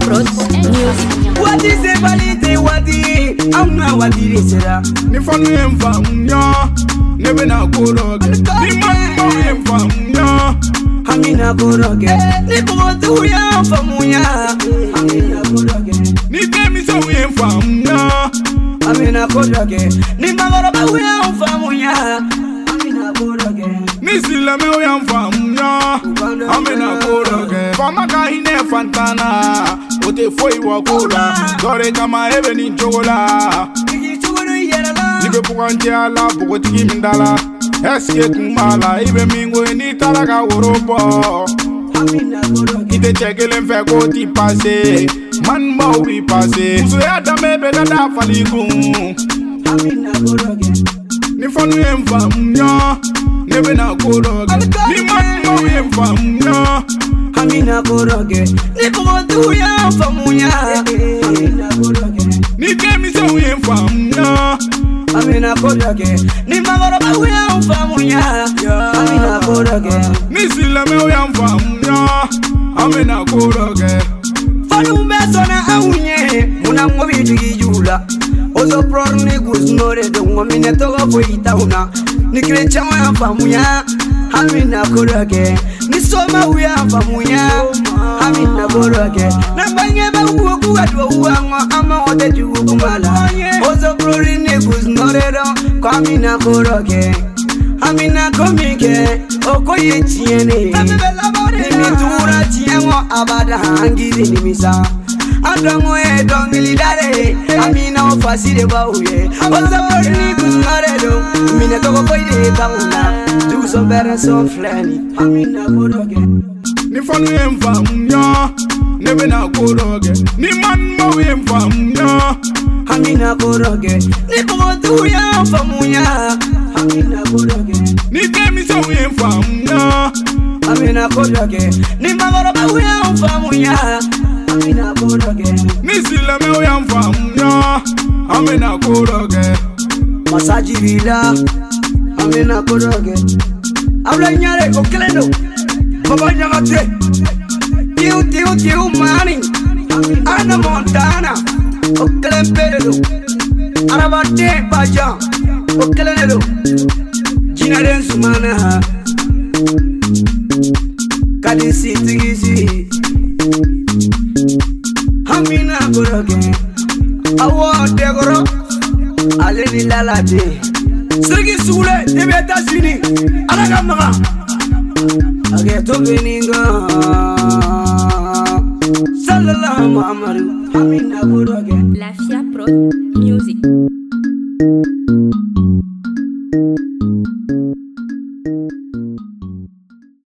Prod Music. What is the validity? What is I'm not what it is. Ni fanu emfamnya nebe na koroge ni mambo emfamnya Amina koroge ni bodu ya famunya Amina koroge ni demi so emfamnya Amina koroge ni magoro ba ya famunya Amina koroge ni silame emfamnya amina koroge fama ka hine fantana ote foi wa kola dore kama ebe ni jogola Nibe pukanti ala bogotigi mindala Eske kumala ibe mingo ni talaka worobo Ite chekele mfe koti pase Man maui pase Muso ya dame beda da faliku Ni fanu emfamnya Nebe na koroge Ni man maui emfamnya Amina koroge ni bodu ya famunya Amina koroge Ni demi so emfamnya Amina koroge ni magoro ba ya famunya Amina koroge ni silame emfamnya amina koroge Fanu mesona aunye muna ngobi tugijula Ozo pror ni guznore do ngomine togo foita una ni krecha ya famunya Amina koroge ni soma uya famunya Amina koroge na bange ba uku adwa uwa ama ode jugu mala Ozo pror ni guznore do Amina koroge Amina komike okoye tiene Nimi tura tiengo abada hangiri nimisa Adongo dongili dare Amina ofasire bauye Oza ni kunaredo Mine toko koide kauna Du so bere so fleni Amina koroge Ni fanu emfamnya nebe na koroge Ni man mawi emfamnya Amina koroge Ni bodu ya famunya Amina koroge Ni demi so emfamnya Amina koroge Ni magoro ba ya famunya Amina koroge Ni silame emfamnya amina koroge Masaji vida Amina koroge Abla nyare okelendo Baba nyamate Tiu mani Ana Montana Okelempedo Arabate baja Okelendo Jina densu mana Kadisi tigisi Amina koroge Awo degoro Aleni lalate Sirgi sule Debe Etats-Unis Alaga maga Ageto beninga Sallallahu Muhammadu Amina koroge La Fia Prod Music.